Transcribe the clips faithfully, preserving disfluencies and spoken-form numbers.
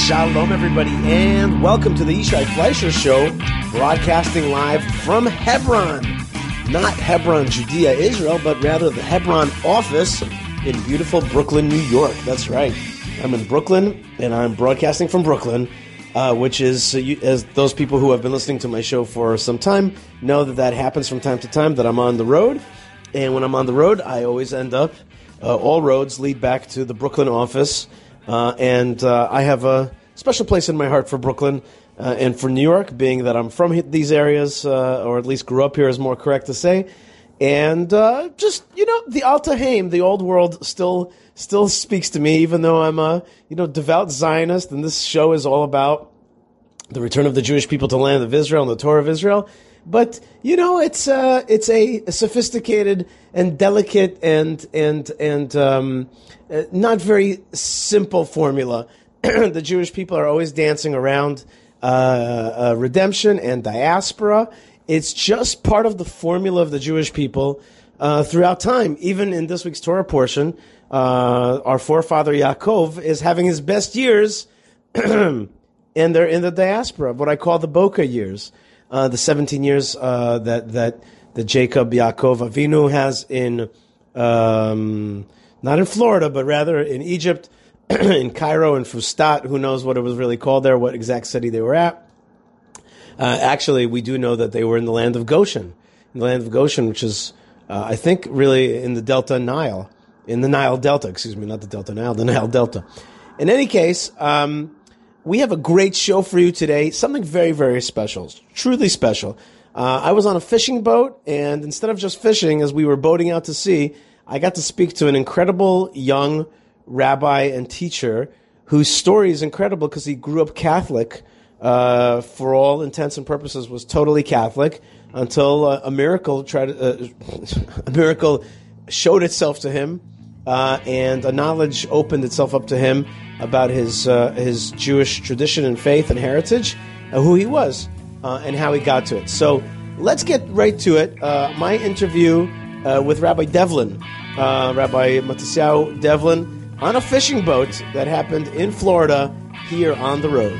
Shalom, everybody, and welcome to the Yishai Fleisher Show, broadcasting live from Hebron. Not Hebron, Judea, Israel, but rather the Hebron office in beautiful Brooklyn, New York. That's right. I'm in Brooklyn, and I'm broadcasting from Brooklyn, uh, which is, uh, you, as those people who have been listening to my show for some time know that that happens from time to time, that I'm on the road. And when I'm on the road, I always end up, uh, all roads lead back to the Brooklyn office. Uh, and uh, I have a special place in my heart for Brooklyn uh, and for New York, being that I'm from these areas, uh, or at least grew up here is more correct to say. And uh, just, you know, the Alta Haim, the old world, still still speaks to me, even though I'm a, you know, devout Zionist, and this show is all about the return of the Jewish people to the land of Israel and the Torah of Israel. But, you know, it's uh, it's a, a sophisticated and delicate and and and um, uh, not very simple formula. The Jewish people are always dancing around uh, uh, redemption and diaspora. It's just part of the formula of the Jewish people uh, throughout time. Even in this week's Torah portion, uh, our forefather Yaakov is having his best years, and they're in the diaspora, what I call the Boca years. Uh, the seventeen years uh, that that that Jacob Yaakov Avinu has in um, not in Florida, but rather in Egypt, in Cairo, in Fustat. Who knows what it was really called there? What exact city they were at? Uh, actually, we do know that they were in the land of Goshen, in the land of Goshen, which is uh, I think really in the Delta Nile, in the Nile Delta. Excuse me, not the Delta Nile, the Nile Delta. In any case. Um, We have a great show for you today, something very, very special, truly special. Uh, I was on a fishing boat, and instead of just fishing, as we were boating out to sea, I got to speak to an incredible young rabbi and teacher whose story is incredible because he grew up Catholic, uh, for all intents and purposes was totally Catholic, until uh, a miracle tried to, uh, a miracle showed itself to him. Uh, and a knowledge opened itself up to him about his uh, his Jewish tradition and faith and heritage, uh, who he was, uh, and how he got to it. So let's get right to it. Uh, my interview uh, with Rabbi Devlin, uh, Rabbi Matisyahu Devlin, on a fishing boat that happened in Florida here on the road.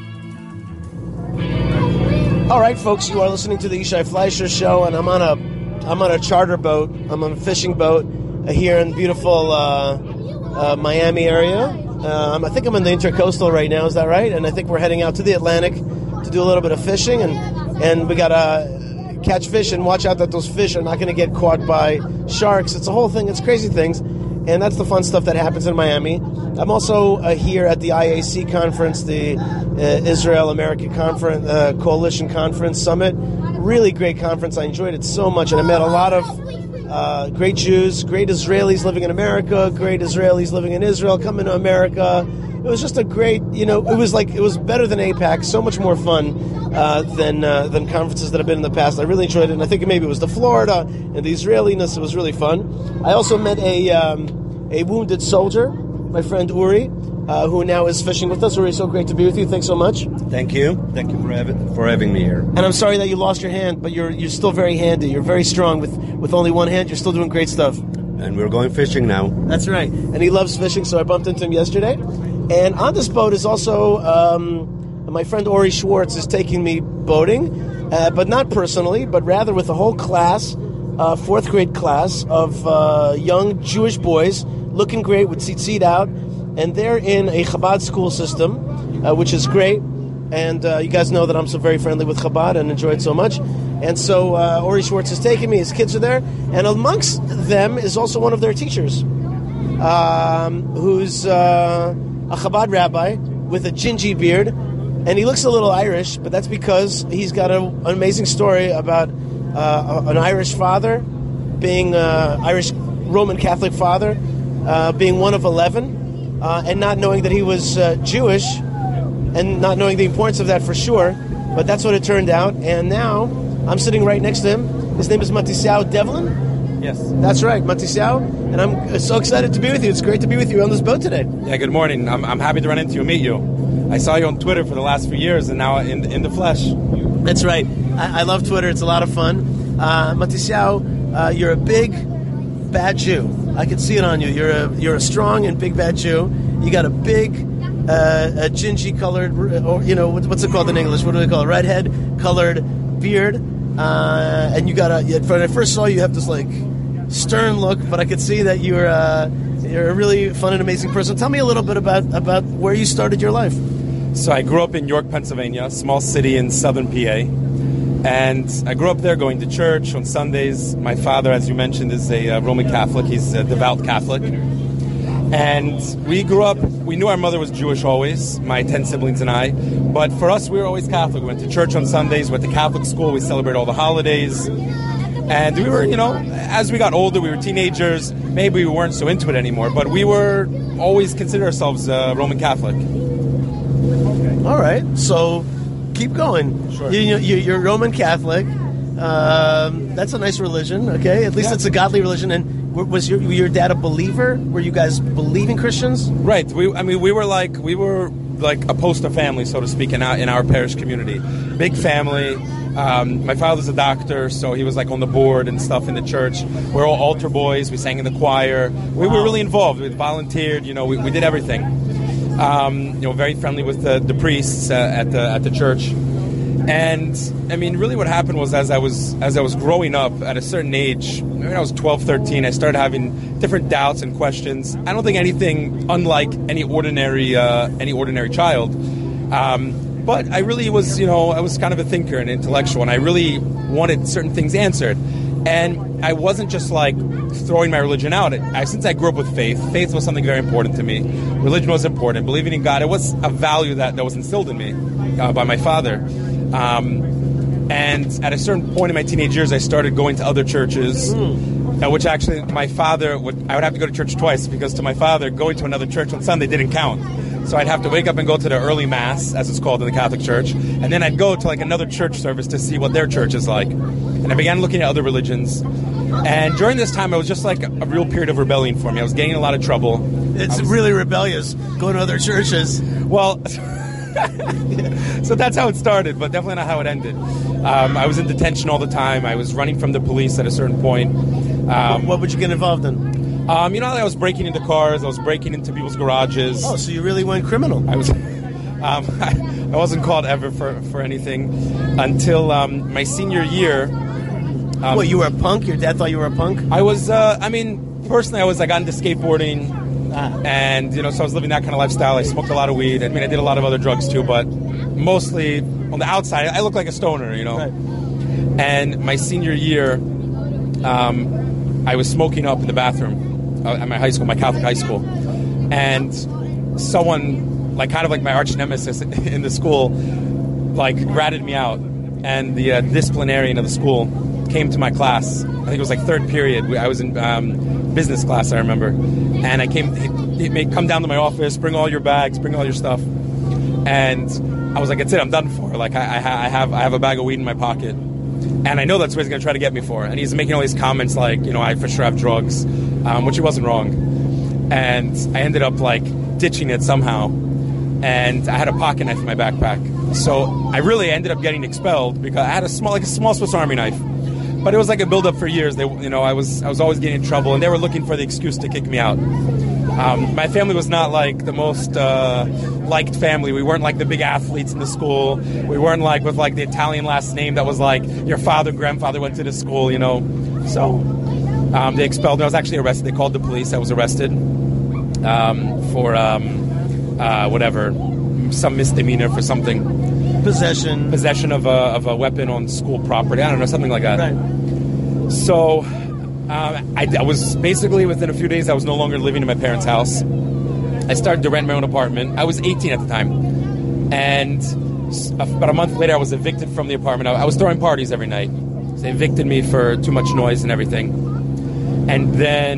All right, folks, you are listening to the Yishai Fleisher Show, and I'm on a I'm on a charter boat. I'm on a fishing boat here in beautiful uh, uh, Miami area. Um, I think I'm in the Intercoastal right now, is that right? And I think we're heading out to the Atlantic to do a little bit of fishing, and, and we got to catch fish and watch out that those fish are not going to get caught by sharks. It's a whole thing. It's crazy things, and that's the fun stuff that happens in Miami. I'm also uh, here at the I A C conference, the uh, Israel American Conference, uh, Coalition Conference Summit. Really great conference. I enjoyed it so much, and I met a lot of Uh, great Jews, great Israelis living in America, great Israelis living in Israel, coming to America. It was just a great, you know, it was like, it was better than APAC, so much more fun uh, than uh, than conferences that have been in the past. I really enjoyed it, and I think maybe it was the Florida and the Israeliness. It was really fun. I also met a um, a wounded soldier, my friend Uri, uh, who now is fishing with us. Uri, so great to be with you. Thanks so much. Thank you. Thank you for having for having me here. And I'm sorry that you lost your hand, but you're you're still very handy. You're very strong with, with only one hand. You're still doing great stuff. And we're going fishing now. That's right. And he loves fishing, so I bumped into him yesterday. And on this boat is also um, my friend Ori Schwartz is taking me boating, uh, but not personally, but rather with a whole class, uh, fourth grade class of uh, young Jewish boys looking great with tzitzit out. And they're in a Chabad school system, uh, which is great. And uh, you guys know that I'm so very friendly with Chabad and enjoy it so much. And so uh, Ori Schwartz is taking me. His kids are there. And amongst them is also one of their teachers, um, who's uh, a Chabad rabbi with a gingy beard. And he looks a little Irish, but that's because he's got a, an amazing story about uh, an Irish father, being uh, Irish Roman Catholic father, uh, being one of eleven. Uh, and not knowing that he was uh, Jewish, and not knowing the importance of that for sure, but that's what it turned out. And now I'm sitting right next to him. His name is Matisyahu Devlin. Yes. That's right, Matisyahu. And I'm so excited to be with you. It's great to be with you on this boat today. Yeah, good morning. I'm, I'm happy to run into you and meet you. I saw you on Twitter for the last few years, and now in in the flesh. That's right. I, I love Twitter. It's a lot of fun. Uh, Matisyahu, uh, you're a big, bad Jew. I can see it on you. You're a you're a strong and big bad Jew. You got a big uh, a gingy colored, or you know, what's it called in English? What do they call it? Redhead colored beard, uh, and you got a. When I first saw you, you have this like stern look, but I could see that you're uh, you're a really fun and amazing person. Tell me a little bit about about where you started your life. So I grew up in York, Pennsylvania, a small city in southern P A. And I grew up there going to church on Sundays. My father, as you mentioned, is a uh, Roman Catholic. He's a devout Catholic. And we grew up, we knew our mother was Jewish always, my ten siblings and I. But for us, we were always Catholic. We went to church on Sundays, went to Catholic school, we celebrated all the holidays. And we were, you know, as we got older, we were teenagers. Maybe we weren't so into it anymore. But we were always consider ourselves uh, Roman Catholic. All right. So keep going. Sure. You, you, you're Roman Catholic. Um, that's a nice religion, okay? At least Yeah. it's a godly religion. And was your, your dad a believer? Were you guys believing Christians? Right. We, I mean, we were like we were like a poster family, so to speak, in our in our parish community. Big family. Um, my father's a doctor, so he was like on the board and stuff in the church. We're all altar boys. We sang in the choir. We were really involved. We volunteered. You know, we, we did everything. Um, you know, very friendly with the, the priests uh, at the at the church. And I mean, really, what happened was as I was as I was growing up at a certain age, when I was twelve, thirteen, I started having different doubts and questions. I don't think anything unlike any ordinary uh, any ordinary child. Um, but I really was, you know, I was kind of a thinker and intellectual, and I really wanted certain things answered. And I wasn't just like throwing my religion out. I, since I grew up with faith, faith was something very important to me. Religion was important. Believing in God, it was a value that, that was instilled in me uh, by my father. Um, and at a certain point in my teenage years, I started going to other churches, mm. uh, which actually my father would, I would have to go to church twice because to my father, going to another church on Sunday didn't count. So I'd have to wake up and go to the early mass, as it's called in the Catholic Church, and then I'd go to like another church service to see what their church is like. And I began looking at other religions. And during this time, it was just like a real period of rebellion for me. I was getting in a lot of trouble. It's was, really rebellious, going to other churches. Well, so that's how it started, but definitely not how it ended. Um, I was in detention all the time. I was running from the police at a certain point. Um, what would you get involved in? Um, you know, I was breaking into cars. I was breaking into people's garages. Oh, so you really went criminal. I was. Um, I, I wasn't called ever for, for anything until um, my senior year. Um, what, you were a punk? Your dad thought you were a punk? I was, uh, I mean, personally, I was, I got into skateboarding, ah. and, you know, so I was living that kind of lifestyle. I smoked a lot of weed. I mean, I did a lot of other drugs, too, but mostly on the outside, I looked like a stoner, you know. Right. And my senior year, um, I was smoking up in the bathroom uh, at my high school, my Catholic high school, and someone, like kind of like my arch nemesis in the school, like ratted me out, and the uh, disciplinarian of the school came to my class. I think it was like third period. I was in um, business class, I remember, and I came. He, he made come down to my office, bring all your bags, bring all your stuff, and I was like, "That's it, I'm done for." Like I, I, I have I have a bag of weed in my pocket, and I know that's what he's going to try to get me for. And he's making all these comments like, you know, I for sure have drugs, um, which he wasn't wrong. And I ended up like ditching it somehow, and I had a pocket knife in my backpack. So I really ended up getting expelled because I had a small, like a small Swiss Army knife. But it was like a build-up for years. They, you know, I was I was always getting in trouble, and they were looking for the excuse to kick me out. Um, my family was not like the most uh, liked family. We weren't like the big athletes in the school. We weren't like with like the Italian last name that was like your father, grandfather went to this school, you know. So um, they expelled me. I was actually arrested. They called the police. I was arrested um, for um, uh, whatever, some misdemeanor for something. Possession. Possession of a, of a weapon on school property. I don't know, something like that. Right. So um, I, I was basically, within a few days, I was no longer living in my parents' house. I started to rent my own apartment. I was eighteen at the time. And about a month later, I was evicted from the apartment. I, I was throwing parties every night. They evicted me for too much noise and everything. And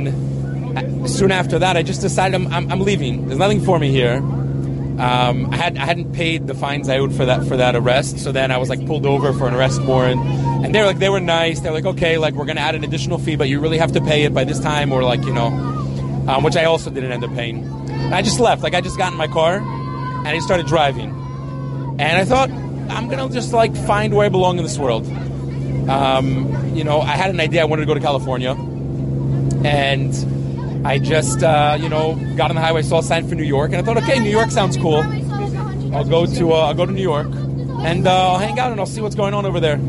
then soon after that, I just decided I'm, I'm, I'm leaving. There's nothing for me here. Um, I, had, I hadn't paid the fines I owed for that for that arrest, so then I was like pulled over for an arrest warrant, and they were like they were nice. They were like, okay, like we're gonna add an additional fee, but you really have to pay it by this time, or like you know, um, which I also didn't end up paying. And I just left. Like I just got in my car, and I started driving, and I thought I'm gonna just like find where I belong in this world. Um, you know, I had an idea. I wanted to go to California, and I just, uh, you know, got on the highway, saw a sign for New York, and I thought, okay, New York sounds cool. I'll go to uh, I'll go to New York, and uh, I'll hang out and I'll see what's going on over there.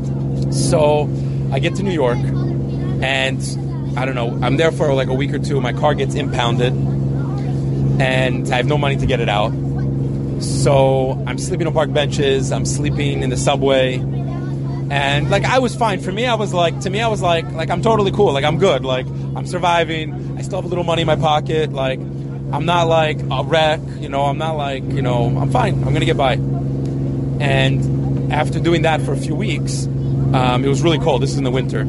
So I get to New York, and I don't know, I'm there for like a week or two. My car gets impounded, and I have no money to get it out. So I'm sleeping on park benches. I'm sleeping in the subway. And like I was fine. For me, I was like, to me, I was like, like I'm totally cool. Like I'm good. Like I'm surviving. I still have a little money in my pocket. Like I'm not like a wreck. You know, I'm not like, you know, I'm fine. I'm gonna get by. And after doing that for a few weeks, um, it was really cold. This is in the winter.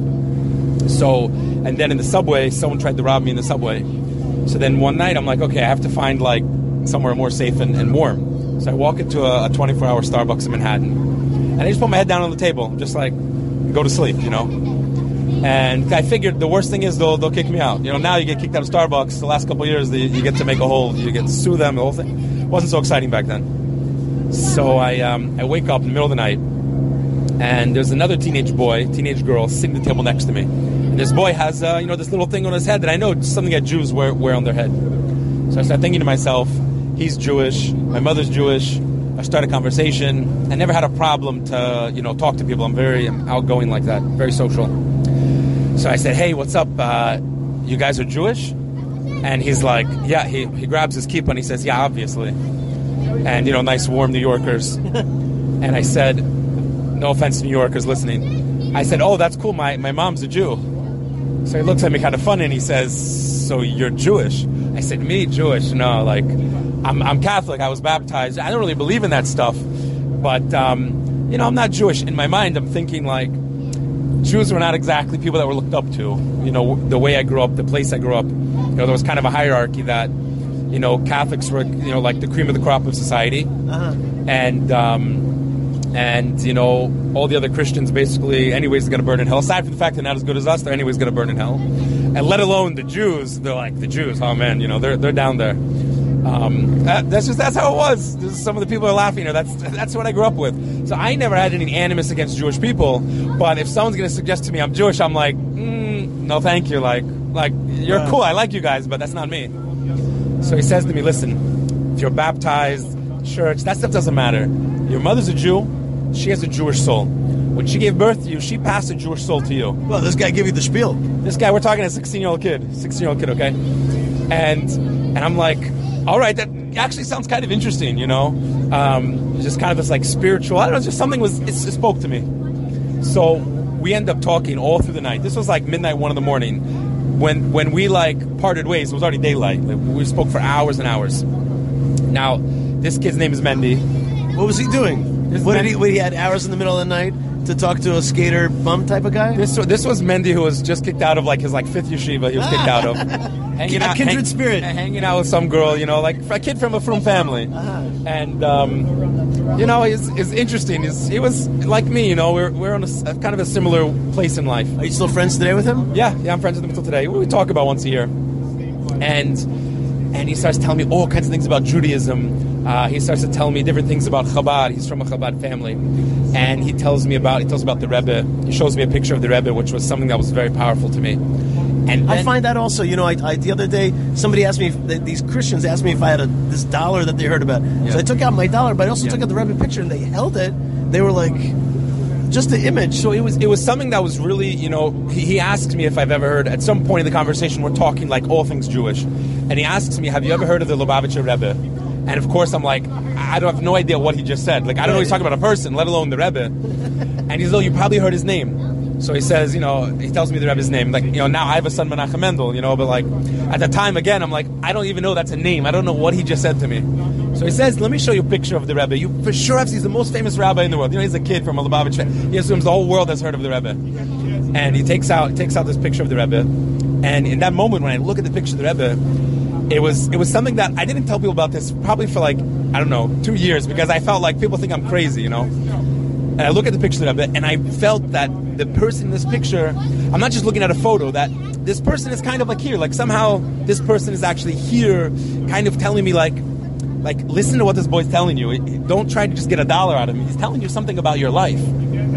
So, and then in the subway, someone tried to rob me in the subway. So then one night, I'm like, okay, I have to find like somewhere more safe and, and warm. So I walk into a, a twenty-four hour Starbucks in Manhattan. And I just put my head down on the table, just like, go to sleep, you know? And I figured the worst thing is they'll they'll kick me out. You know, now you get kicked out of Starbucks. The last couple of years, the, you get to make a whole, you get to sue them, the whole thing. It wasn't so exciting back then. So I um, I wake up in the middle of the night, and there's another teenage boy, teenage girl, sitting at the table next to me. And this boy has, uh, you know, this little thing on his head that I know is something that Jews wear, wear on their head. So I start thinking to myself, he's Jewish, my mother's Jewish. I start a conversation. I never had a problem to, you know, talk to people. I'm very I'm outgoing like that, very social. So I said, hey, what's up? Uh, you guys are Jewish? And he's like, yeah. He, he grabs his kippah and he says, yeah, obviously. And, you know, nice warm New Yorkers. And I said, no offense to New Yorkers listening. I said, oh, that's cool. My, my mom's a Jew. So he looks at me kind of funny and he says, so you're Jewish? I said, me, Jewish? No, like... I'm, I'm Catholic. I was baptized. I don't really believe in that stuff. But, um, you know, I'm not Jewish. In my mind, I'm thinking, like, Jews were not exactly people that were looked up to. You know, the way I grew up, the place I grew up. You know, there was kind of a hierarchy that, you know, Catholics were, you know, like the cream of the crop of society. Uh-huh. And, um, and, you know, all the other Christians basically, anyways, are going to burn in hell. Aside from the fact they're not as good as us, they're anyways going to burn in hell. And let alone the Jews, they're like, the Jews, oh, man, you know, they're they're down there. Um, that, that's just that's how it was. This is, some of the people are laughing. You know, that's that's what I grew up with. So I never had any animus against Jewish people. But if someone's going to suggest to me I'm Jewish, I'm like, mm, no, thank you. Like, like you're yeah. cool. I like you guys, but that's not me. So he says to me, listen, if you're baptized, church, that stuff doesn't matter. Your mother's a Jew. She has a Jewish soul. When she gave birth to you, she passed a Jewish soul to you. Well, this guy gave you the spiel. This guy, we're talking a sixteen-year-old kid, sixteen-year-old kid, okay? And and I'm like, all right, that actually sounds kind of interesting, you know? Um, just kind of this, like, spiritual, I don't know, just something was, it, it spoke to me. So we end up talking all through the night. This was, like, midnight, one in the morning. When when we, like, parted ways, it was already daylight. Like, we spoke for hours and hours. Now, this kid's name is Mendy. What was he doing? What did he, what, he had hours in the middle of the night to talk to a skater bum type of guy? This, this was Mendy, who was just kicked out of, like, his, like, fifth yeshiva he was kicked out of. Hanging a out, kindred hang, spirit. Hanging out with some girl, you know, like a kid from a frum family. Uh-huh. And, um, you know, he's, he's interesting. He's, he was like me, you know, we're we're on a, a kind of a similar place in life. Are you still friends today with him? Yeah, yeah, I'm friends with him until today. We talk about once a year. And and he starts telling me all kinds of things about Judaism. Uh, he starts to tell me different things about Chabad. He's from a Chabad family. And he tells me about, he tells about the Rebbe. He shows me a picture of the Rebbe, which was something that was very powerful to me. And then, I find that also, you know, I, I, the other day, somebody asked me, if, these Christians asked me if I had a, this dollar that they heard about. Yeah. So I took out my dollar, but I also yeah. took out the Rebbe picture, and they held it. They were like, just the image. So it was it was something that was really, you know, he, he asked me if I've ever heard, at some point in the conversation, we're talking like all things Jewish. And he asks me, have you ever heard of the Lubavitcher Rebbe? And of course, I'm like, I don't have no idea what he just said. Like, I don't know he's talking about a person, let alone the Rebbe. And he's like, you probably heard his name. So he says, you know, he tells me the Rebbe's name. Like, you know, now I have a son, Menachem Mendel, you know, but like, at the time, again, I'm like, I don't even know that's a name. I don't know what he just said to me. So he says, let me show you a picture of the Rebbe. You for sure have, he's the most famous rabbi in the world. You know, he's a kid from a Lubavitch family. He assumes the whole world has heard of the Rebbe. And he takes out he takes out this picture of the Rebbe. And in that moment, when I look at the picture of the Rebbe, it was it was something that I didn't tell people about this probably for like, I don't know, two years, because I felt like people think I'm crazy, you know. And I look at the picture of the Rebbe, and I felt that the person in this picture, I'm not just looking at a photo, that this person is kind of like here, like somehow this person is actually here, kind of telling me like, like listen to what this boy's telling you. Don't try to just get a dollar out of him. He's telling you something about your life.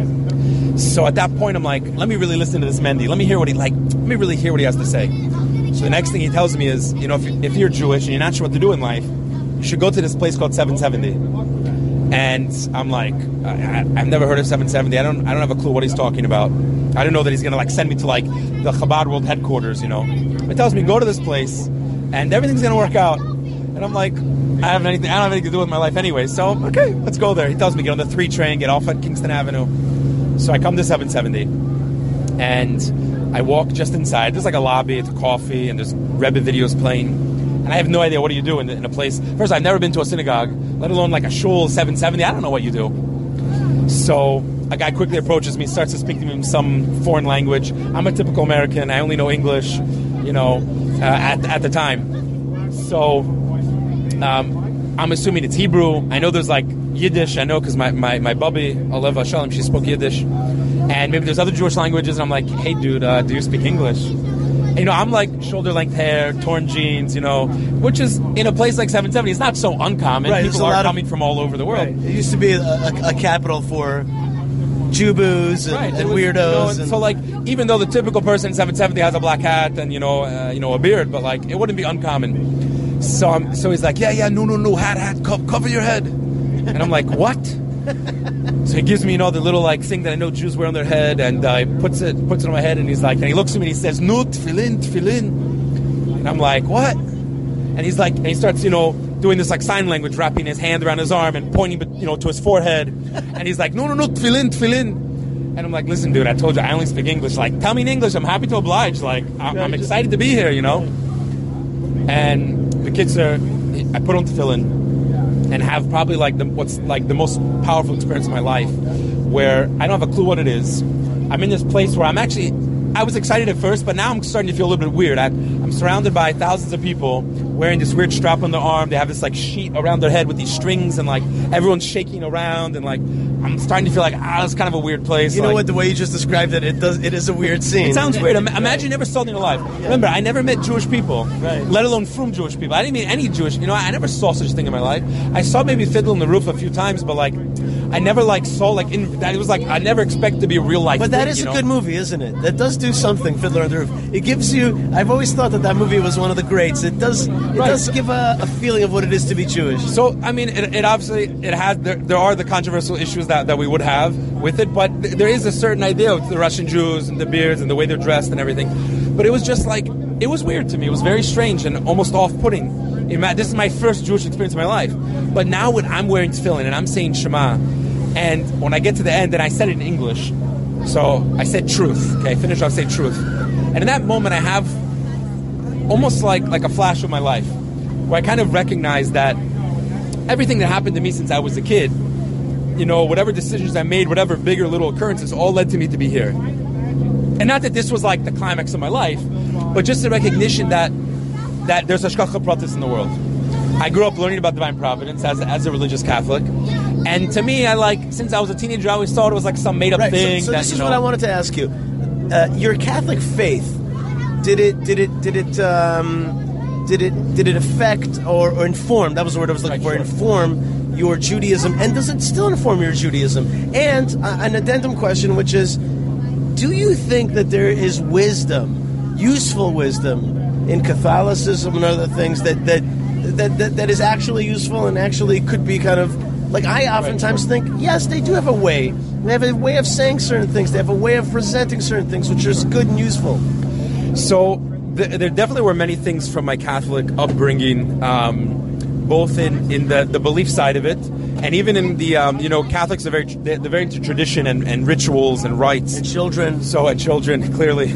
So at that point, I'm like, let me really listen to this Mendy. Let me hear what he like. Let me really hear what he has to say. So the next thing he tells me is, you know, if, if you're Jewish and you're not sure what to do in life, you should go to this place called seven seventy. And I'm like, I, I've never heard of seven seventy. I don't I don't have a clue what he's talking about. I don't know that he's going to like send me to like the Chabad World headquarters, you know. He tells me, go to this place and everything's going to work out. And I'm like, I have anything. I don't have anything to do with my life anyway. So, okay, let's go there. He tells me, get on the three train, get off at Kingston Avenue. So I come to seven seventy and I walk just inside. There's like a lobby, it's a coffee, and there's Rebbe videos playing. And I have no idea what do you do in, in a place. First, I've never been to a synagogue, let alone like a shul, seven seventy. I don't know what you do. So a guy quickly approaches me, starts to speak to me in some foreign language. I'm a typical American. I only know English, you know, uh, at, at the time. So um, I'm assuming it's Hebrew. I know there's like Yiddish. I know because my, my, my bubby, Aleva Shalom, she spoke Yiddish. And maybe there's other Jewish languages. And I'm like, hey, dude, uh, do you speak English? You know, I'm like shoulder-length hair, torn jeans, you know, which is, in a place like seven seventy, it's not so uncommon. Right, People are coming of, from all over the world. Right. It used to be a, a, a capital for Jubus and, right. and was, weirdos. You know, and, so, like, even though the typical person in seven seventy has a black hat and, you know, uh, you know, a beard, but, like, it wouldn't be uncommon. So I'm, so he's like, yeah, yeah, no, no, no, hat, hat, co- cover your head. And I'm like, what? So he gives me, you know, the little like thing that I know Jews wear on their head, and uh, he puts it puts it on my head, and he's like, and he looks at me and he says, "No, tefillin, tefillin," and I'm like, what? And he's like, and he starts, you know, doing this like sign language, wrapping his hand around his arm and pointing, you know, to his forehead, and he's like, "No, no, no, tefillin, tefillin," and I'm like, listen, dude, I told you I only speak English. Like, tell me in English. I'm happy to oblige. Like, I'm, I'm excited to be here, you know. And the kids are, I put on tefillin. And have probably like the what's like the most powerful experience of my life, where I don't have a clue what it is. I'm in this place where I'm actually, I was excited at first, but now I'm starting to feel a little bit weird. I, I'm surrounded by thousands of people wearing this weird strap on their arm. They have this like sheet around their head with these strings, and like everyone's shaking around, and like I'm starting to feel like ah, it's kind of a weird place. You know like, what? The way you just described it, it does. It is a weird scene. It sounds weird. Imagine you never saw it in your life. Yeah. Remember, I never met Jewish people, right. let alone from Jewish people. I didn't meet any Jewish. You know, I never saw such a thing in my life. I saw maybe Fiddle on the Roof a few times, but like, I never like saw like in. It was like I never expected to be a real life. But that thing, is you a know? good movie, isn't it? That does do something. Fiddler on the Roof. It gives you. I've always thought that that movie was one of the greats. It does. It right. does give a, a feeling of what it is to be Jewish. So I mean, it, it obviously it has. There, there are the controversial issues that, that we would have with it, but th- there is a certain idea of the Russian Jews and the beards and the way they're dressed and everything. But it was just like it was weird to me. It was very strange and almost off-putting. It, this is my first Jewish experience in my life. But now when I'm wearing tefillin and I'm saying Shema, and when I get to the end, and I said it in English, so I said truth. Okay, I finished off, say truth, and in that moment I have almost like like a flash of my life, where I kind of recognize that everything that happened to me since I was a kid, you know, whatever decisions I made, whatever big or little occurrences, all led to me to be here. And not that this was like the climax of my life, but just the recognition that that there's Hashgacha Pratis in the world. I grew up learning about divine providence as, as a religious Catholic. And to me, I like, since I was a teenager, I always thought it was like some made-up right. thing. So, so that, this you is know, what I wanted to ask you. Uh, your Catholic faith, did it did it did it um, did it did it affect or, or inform? That was the word I was looking right, for. Sure. Inform your Judaism, and does it still inform your Judaism? And uh, an addendum question, which is, do you think that there is wisdom, useful wisdom, in Catholicism and other things that that that that, that is actually useful and actually could be kind of like I oftentimes right, sure. think, yes, they do have a way. They have a way of saying certain things. They have a way of presenting certain things, which is good and useful. So th- there definitely were many things from my Catholic upbringing, um, both in, in the, the belief side of it, and even in the, um, you know, Catholics are very, they're very into tradition and, and rituals and rites. And children. So at children, clearly.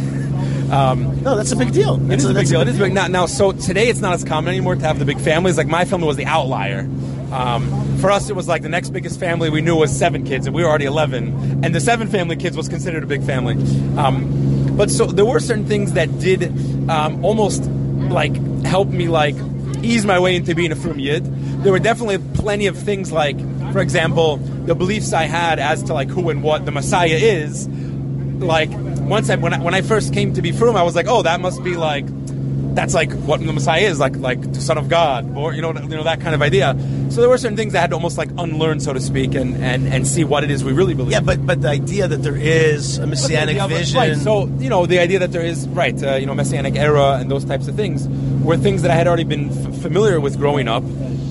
Um, no, that's a big deal. It is a big deal. It is big. Now, now, so today it's not as common anymore to have the big families. Like my family was the outlier. Um, for us, it was like the next biggest family we knew was seven kids, and we were already eleven. And the seven family kids was considered a big family. Um, but so there were certain things that did um, almost like help me like ease my way into being a Frum Yid. There were definitely plenty of things like, for example, the beliefs I had as to like who and what the Messiah is. Like once I when I, when I first came to be Frum, I was like, oh, that must be like. That's like what the Messiah is, like like the Son of God, or you know, you know that kind of idea. So there were certain things I had to almost like unlearn, so to speak, and, and, and see what it is we really believe. Yeah, but but the idea that there is a messianic Yeah, but- vision. Right, so, you know, the idea that there is, right, uh, you know, messianic era and those types of things were things that I had already been f- familiar with growing up.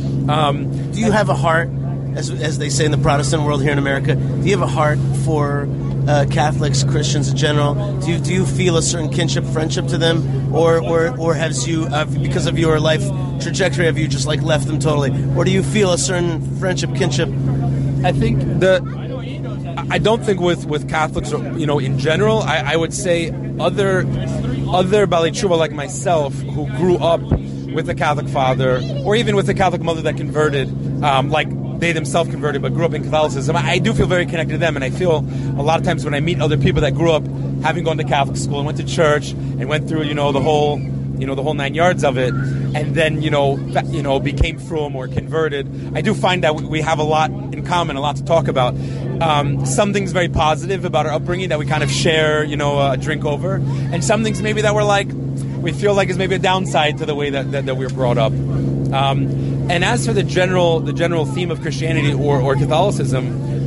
Um, do you have a heart, as as they say in the Protestant world here in America, do you have a heart for uh, Catholics, Christians in general? Do you, do you feel a certain kinship, friendship to them? Or or, or has you, uh, because of your life trajectory, have you just like left them totally? Or do you feel a certain friendship, kinship? I think the... I don't think with, with Catholics, you know, in general, I, I would say other other Balei Tshuva like myself who grew up with a Catholic father or even with a Catholic mother that converted, um, like they themselves converted but grew up in Catholicism, I, I do feel very connected to them, and I feel a lot of times when I meet other people that grew up having gone to Catholic school and went to church and went through, you know, the whole... you know, the whole nine yards of it, and then, you know, fa- you know, became frum or converted. I do find that we, we have a lot in common, a lot to talk about. Um, some things very positive about our upbringing that we kind of share, you know, a drink over, and some things maybe that we're like, we feel like is maybe a downside to the way that, that, that we were brought up. Um, and as for the general, the general theme of Christianity or, or Catholicism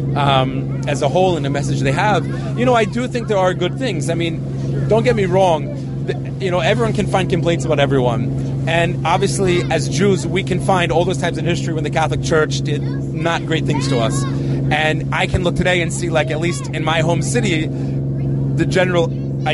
um, as a whole and the message they have, you know, I do think there are good things. I mean, don't get me wrong. You know, everyone can find complaints about everyone. And obviously, as Jews, we can find all those times in history when the Catholic Church did not great things to us. And I can look today and see, like, at least in my home city, the general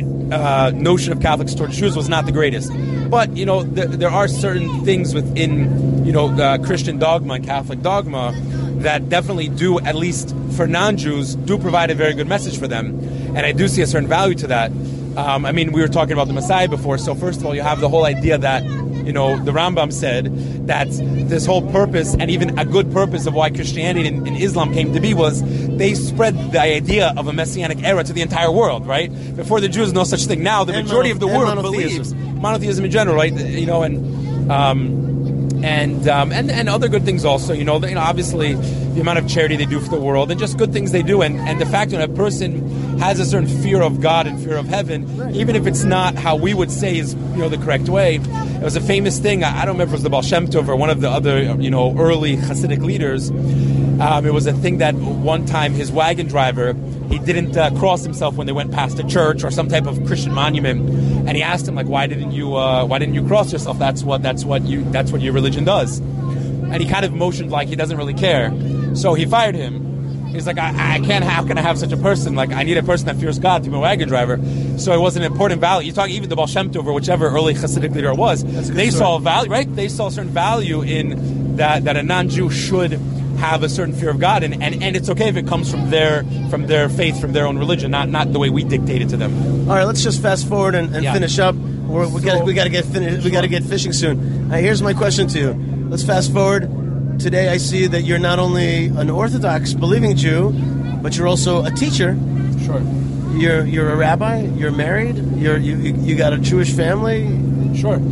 uh, notion of Catholics towards Jews was not the greatest. But, you know, th- there are certain things within, you know, uh, Christian dogma and Catholic dogma that definitely do, at least for non-Jews, do provide a very good message for them. And I do see a certain value to that. Um, I mean, we were talking about the Messiah before, so first of all, you have the whole idea that, you know, the Rambam said that this whole purpose, and even a good purpose of why Christianity and, and Islam came to be, was they spread the idea of a messianic era to the entire world, right? Before the Jews, no such thing. Now, the And majority mono- of the and world monotheism. believes monotheism in general, right? You know, and um, and um, and and other good things also. You know, you know, obviously the amount of charity they do for the world, and just good things they do, and, and the fact that a person has a certain fear of God and fear of heaven, even if it's not how we would say is, you know, the correct way. It was a famous thing. I, I don't remember if it was the Baal Shem Tov or one of the other, you know, early Hasidic leaders. Um, it was a thing that one time his wagon driver, he didn't uh, cross himself when they went past a church or some type of Christian monument, and he asked him, like, why didn't you uh, why didn't you cross yourself? That's what that's what you that's what your religion does. And he kind of motioned like he doesn't really care. So he fired him. He's like, I, I can't. How can I have such a person? Like, I need a person that fears God to be a wagon driver. So it was an important value. You talk even the Baal Shem Tov or whichever early Hasidic leader it was. They saw value, right? They saw a certain value in that that a non-Jew should have a certain fear of God, and, and, and it's okay if it comes from their from their faith, from their own religion, not not the way we dictate it to them. All right, let's just fast forward and, and Yeah. finish up. We're, we got we got to get finished. We got to get fishing soon. All right, here's my question to you. Let's fast forward. Today, I see that you're not only an Orthodox believing Jew, but you're also a teacher. Sure. You're you're a rabbi. You're married. You're you you got a Jewish family. Sure.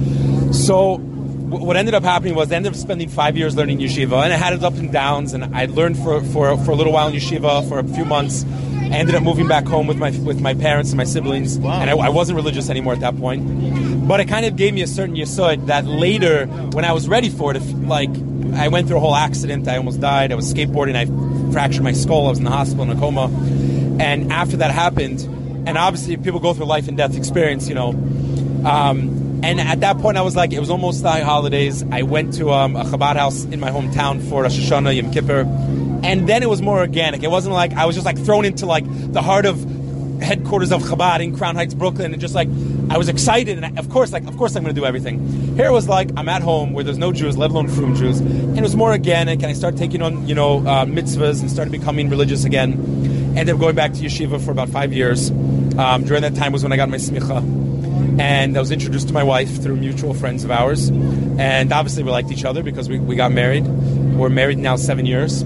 So w- what ended up happening was I ended up spending five years learning yeshiva, and it had its ups and downs, and I learned for, for, for a little while in yeshiva for a few months. I ended up moving back home with my with my parents and my siblings, Wow. and I, I wasn't religious anymore at that point. But it kind of gave me a certain yesod that later, when I was ready for it, if, like, I went through a whole accident, I almost died, I was skateboarding, I fractured my skull, I was in the hospital in a coma, and after that happened, and obviously people go through life and death experience, you know, um, and at that point I was like, it was almost the holidays, I went to um, a Chabad house in my hometown for Rosh Hashanah, Yom Kippur, and then it was more organic. It wasn't like I was just like thrown into like the heart of headquarters of Chabad in Crown Heights, Brooklyn, and just like I was excited, and I, of course, like of course I'm going to do everything. Here it was like I'm at home where there's no Jews, let alone frum Jews, and it was more organic. And I started taking on, you know, uh, mitzvahs and started becoming religious again. Ended up going back to yeshiva for about five years. Um, during that time was when I got my smicha, and I was introduced to my wife through mutual friends of ours, and obviously we liked each other because we, we got married. We're married now seven years,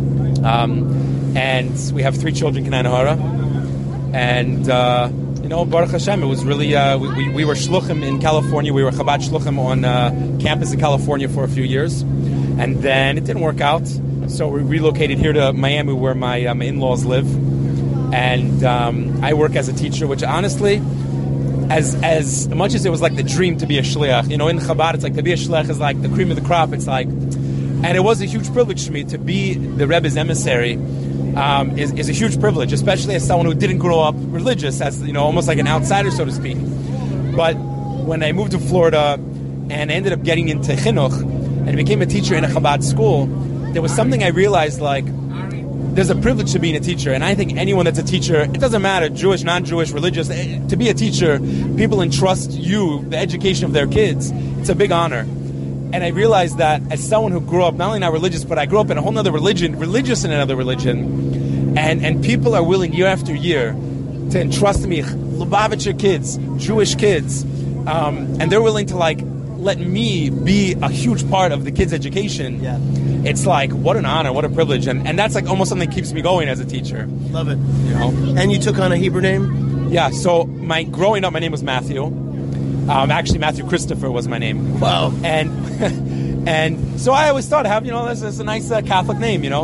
um, and we have three children, Kenan and Hara. And, uh, you know, Baruch Hashem, it was really, uh, we, we, we were shluchim in California. We were Chabad shluchim on uh, campus in California for a few years. And then it didn't work out. So we relocated here to Miami where my, uh, my in-laws live. And um, I work as a teacher, which honestly, as as much as it was like the dream to be a shliach, you know, in Chabad, it's like to be a shliach is like the cream of the crop. It's like, And it was a huge privilege for me to be the Rebbe's emissary. Um, is, is a huge privilege, especially as someone who didn't grow up religious, as you know, almost like an outsider, so to speak. But when I moved to Florida and I ended up getting into chinuch and became a teacher in a Chabad school, there was something I realized, like, there's a privilege to being a teacher. And I think anyone that's a teacher, it doesn't matter, Jewish, non-Jewish, religious, to be a teacher, people entrust you the education of their kids. It's a big honor. And I realized that as someone who grew up, not only not religious, but I grew up in a whole other religion, religious in another religion, and, and people are willing year after year to entrust me, Lubavitcher kids, Jewish kids, um, and they're willing to like let me be a huge part of the kids' education. Yeah. It's like, what an honor, what a privilege. And, and that's like almost something that keeps me going as a teacher. Love it. You know? And you took on a Hebrew name? Yeah, so my growing up, my name was Matthew. Um, actually, Matthew Christopher was my name. Wow. And and so I always thought, have you know, this is a nice uh, Catholic name, you know.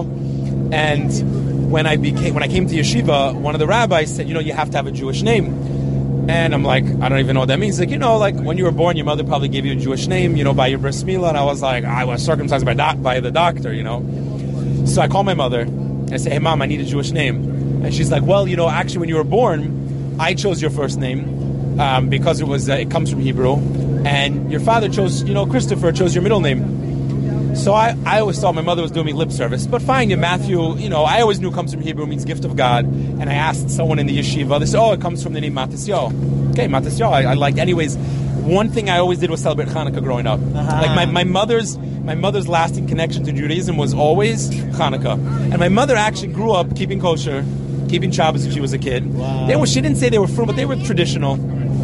And when I became when I came to yeshiva, one of the rabbis said, you know, you have to have a Jewish name. And I'm like, I don't even know what that means. Like, you know, like when you were born, your mother probably gave you a Jewish name, you know, by your bris milah. And I was like, I was circumcised by doc- by the doctor, you know. So I call my mother and I say, hey, Mom, I need a Jewish name. And she's like, well, you know, actually, when you were born, I chose your first name. Um, because it was uh, it comes from Hebrew, and your father chose, you know, Christopher chose your middle name. So I, I always thought my mother was doing me lip service, but fine, yeah, Matthew, you know, I always knew comes from Hebrew, means gift of God, and I asked someone in the yeshiva, they said, oh, it comes from the name Matisyahu. Okay, Matisyahu, I, I liked. Anyways, one thing I always did was celebrate Hanukkah growing up. Uh-huh. Like my, my mother's my mother's lasting connection to Judaism was always Hanukkah, and my mother actually grew up keeping kosher, keeping Shabbos when she was a kid. Wow. They were, she didn't say they were frum, but they were traditional.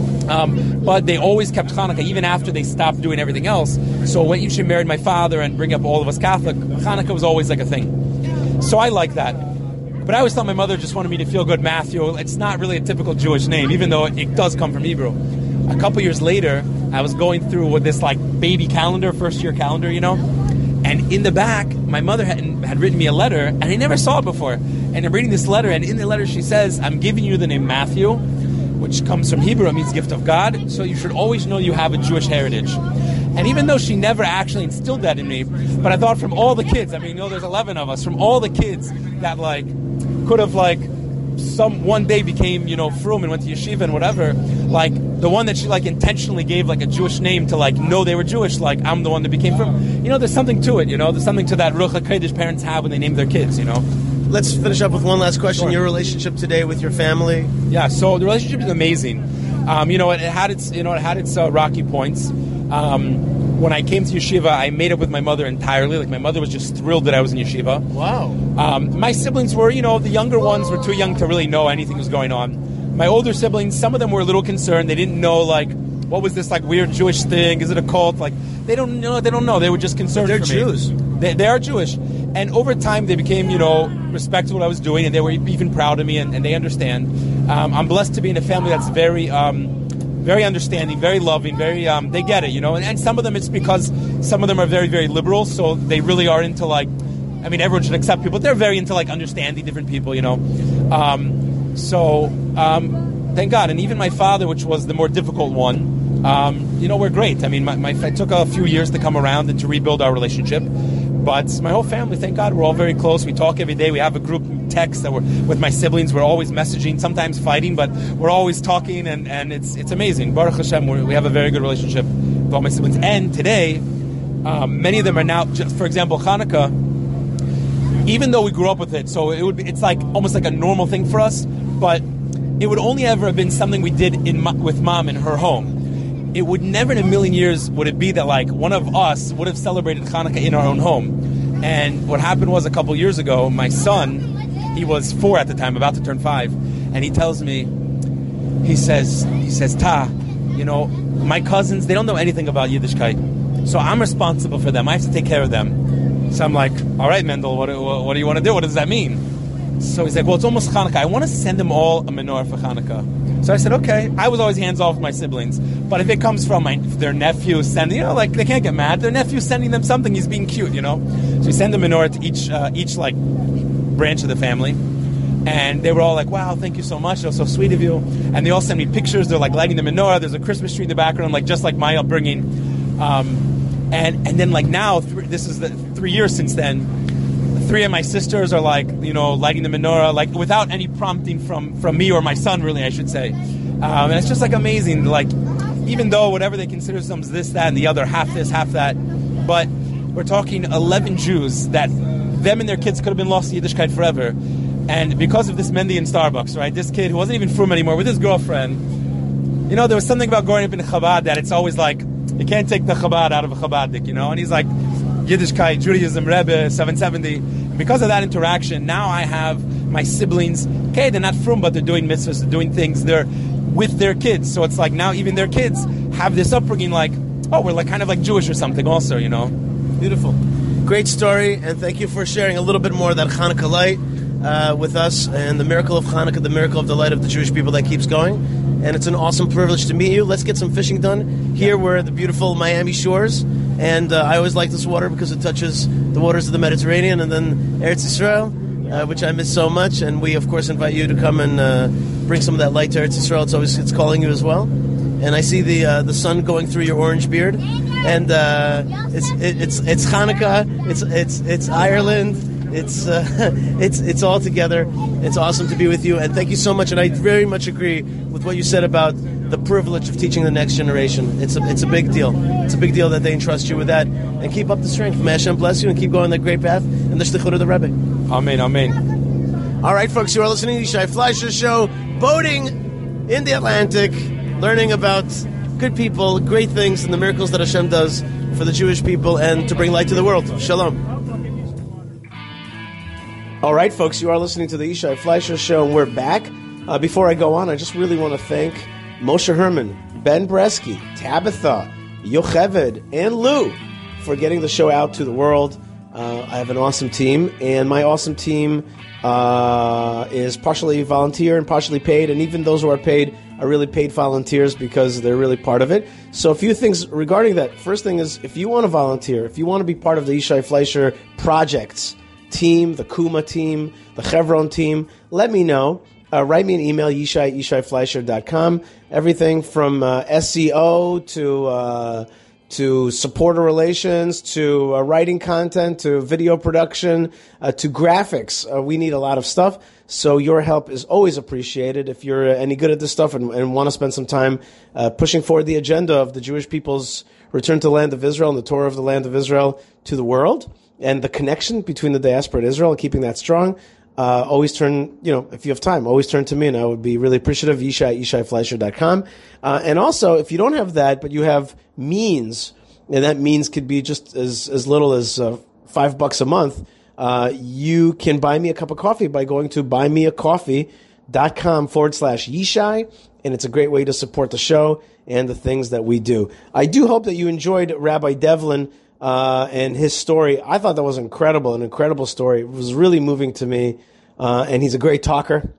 Um, but they always kept Hanukkah, even after they stopped doing everything else. So when she married my father and bring up all of us Catholic, Hanukkah was always like a thing. So I like that. But I always thought my mother just wanted me to feel good, Matthew. It's not really a typical Jewish name, even though it, it does come from Hebrew. A couple years later, I was going through with this like baby calendar, first year calendar, you know. And in the back, my mother had, had written me a letter, and I never saw it before. And I'm reading this letter, and in the letter she says, I'm giving you the name Matthew, which comes from Hebrew, it means gift of God, so you should always know you have a Jewish heritage. And even though she never actually instilled that in me, but I thought from all the kids, I mean, you know, there's eleven of us, from all the kids that, like, could have, like, some one day became, you know, frum and went to yeshiva and whatever, like, the one that she, like, intentionally gave, like, a Jewish name to, like, know they were Jewish, like, I'm the one that became frum. You know, there's something to it, you know, there's something to that Ruach HaKodesh parents have when they name their kids, you know. Let's finish up with one last question. Sure. Your relationship today with your family? Yeah, so the relationship is amazing. Um, you know, it, it had its, you know, it had its uh, rocky points. Um, when I came to yeshiva, I made up with my mother entirely. Like my mother was just thrilled that I was in yeshiva. Wow. Um, my siblings were, you know, the younger ones were too young to really know anything was going on. My older siblings, some of them were a little concerned. They didn't know, like, what was this like weird Jewish thing? Is it a cult? Like, they don't know. They don't know. They were just concerned. They're for Jews. Me. They, they are Jewish. And over time, they became, you know, respected what I was doing, and they were even proud of me, and, and they understand. Um, I'm blessed to be in a family that's very, um, very understanding, very loving, very. Um, they get it, you know. And, and some of them, it's because some of them are very, very liberal, so they really are into like. I mean, everyone should accept people, but they're very into like understanding different people, you know. Um, so um, thank God, and even my father, which was the more difficult one, um, you know, we're great. I mean, my, my it took a few years to come around and to rebuild our relationship. But my whole family, thank God, we're all very close. We talk every day. We have a group text that we're with my siblings. We're always messaging, sometimes fighting, but we're always talking, and, and it's it's amazing. Baruch Hashem, we're, we have a very good relationship with all my siblings. And today, um, many of them are now, just for example, Hanukkah, even though we grew up with it, so it would be, it's like almost like a normal thing for us, but it would only ever have been something we did in with Mom in her home. It would never in a million years would it be that like one of us would have celebrated Hanukkah in our own home. And what happened was a couple years ago, my son, he was four at the time, about to turn five, and he tells me, he says, he says, Ta, you know, my cousins, they don't know anything about Yiddishkeit, so I'm responsible for them. I have to take care of them. So I'm like, all right, Mendel, what, what, what do you want to do? What does that mean? So he's like, well, it's almost Hanukkah. I want to send them all a menorah for Hanukkah. So I said, okay. I was always hands off with my siblings. But if it comes from my, their nephew sending, you know, like, they can't get mad. Their nephew sending them something, he's being cute, you know? So we send a menorah to each, uh, each, like, branch of the family. And they were all like, wow, thank you so much. That was so sweet of you. And they all send me pictures. They're, like, lighting the menorah. There's a Christmas tree in the background, like, just like my upbringing. Um, and, and then, like, now, th- this is the, three years since then, three of my sisters are like, you know, lighting the menorah, like without any prompting from, from me or my son, really, I should say. Um, and it's just like amazing, like, even though whatever they consider themselves this, that, and the other, half this, half that, but we're talking eleven Jews that them and their kids could have been lost to Yiddishkeit forever. And because of this Mendy in Starbucks, right, this kid who wasn't even frum anymore with his girlfriend, you know, there was something about growing up in Chabad that it's always like, you can't take the Chabad out of a Chabadnik, you know, and he's like, Yiddishkeit, Judaism, Rebbe, seven seventy. And because of that interaction, now I have my siblings, okay, they're not frum, but they're doing mitzvahs, they're doing things, they're with their kids. So it's like now even their kids have this upbringing like, oh, we're like kind of like Jewish or something also, you know. Beautiful. Great story, and thank you for sharing a little bit more of that Hanukkah light uh, with us, and the miracle of Hanukkah, the miracle of the light of the Jewish people that keeps going. And it's an awesome privilege to meet you. Let's get some fishing done. Here we're at the beautiful Miami shores, and uh, I always like this water because it touches the waters of the Mediterranean and then Eretz Yisrael, uh, which I miss so much. And we, of course, invite you to come and uh, bring some of that light to Eretz Yisrael. It's always it's calling you as well. And I see the uh, the sun going through your orange beard, and uh, it's it, it's it's Hanukkah, it's it's it's Ireland, it's uh, it's it's all together. It's awesome to be with you, and thank you so much. And I very much agree with what you said about the privilege of teaching the next generation. It's a it's a big deal. It's a big deal that they entrust you with that, and keep up the strength. May Hashem bless you, and keep going that great path and the shlichut of the Rebbe. Amen, amen. All right, folks, you are listening to Yishai Fleisher Show, boating in the Atlantic, learning about good people, great things, and the miracles that Hashem does for the Jewish people and to bring light to the world. Shalom. All right, folks, you are listening to the Yishai Fleisher Show, and we're back. Uh, before I go on, I just really want to thank Moshe Herman, Ben Bresky, Tabitha, Yocheved, and Lou for getting the show out to the world. Uh, I have an awesome team, and my awesome team uh, is partially volunteer and partially paid, and even those who are paid are really paid volunteers because they're really part of it. So a few things regarding that. First thing is, if you want to volunteer, if you want to be part of the Yishai Fleisher projects team, the Kuma team, the Chevron team, let me know. Uh, write me an email, yishai at yishai fleisher dot com. Everything from uh, S E O to uh, to supporter relations to uh, writing content to video production uh, to graphics. Uh, we need a lot of stuff. So your help is always appreciated. If you're any good at this stuff and, and want to spend some time uh, pushing forward the agenda of the Jewish people's return to the land of Israel and the Torah of the land of Israel to the world, and the connection between the diaspora and Israel and keeping that strong, uh, always turn, you know, if you have time, always turn to me, and I would be really appreciative. Yishai at yishai fleisher dot com. Uh, and also, if you don't have that, but you have means, and that means could be just as, as little as uh, five bucks a month, Uh, you can buy me a cup of coffee by going to buymeacoffee.com forward slash Yishai, and it's a great way to support the show and the things that we do. I do hope that you enjoyed Rabbi Devlin uh, and his story. I thought that was incredible, an incredible story. It was really moving to me, uh, and he's a great talker,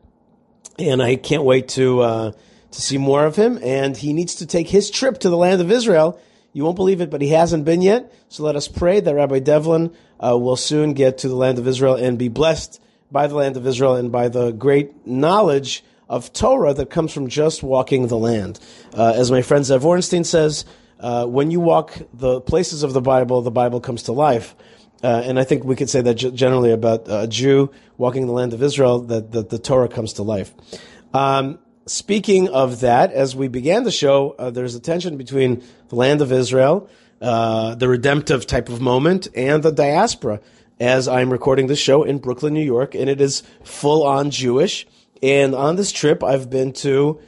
and I can't wait to uh, to see more of him, and he needs to take his trip to the land of Israel. You won't believe it, but he hasn't been yet. So let us pray that Rabbi Devlin uh, will soon get to the land of Israel and be blessed by the land of Israel and by the great knowledge of Torah that comes from just walking the land. Uh, as my friend Zev Ornstein says, uh, when you walk the places of the Bible, the Bible comes to life. Uh, and I think we could say that g- generally about a Jew walking the land of Israel, that, that the Torah comes to life. Um, Speaking of that, as we began the show, uh, there's a tension between the land of Israel, uh, the redemptive type of moment, and the diaspora, as I'm recording this show in Brooklyn, New York, and it is full-on Jewish. And on this trip, I've been to